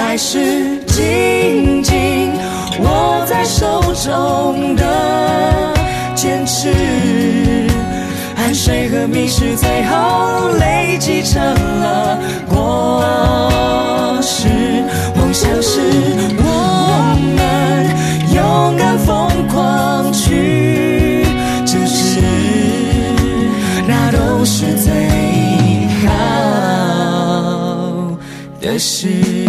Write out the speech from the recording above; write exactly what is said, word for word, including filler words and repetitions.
还是紧紧握在手中的坚持？汗水和迷失最后累积成了果实。梦想是我们勇敢疯狂去支持，那都是最好的事。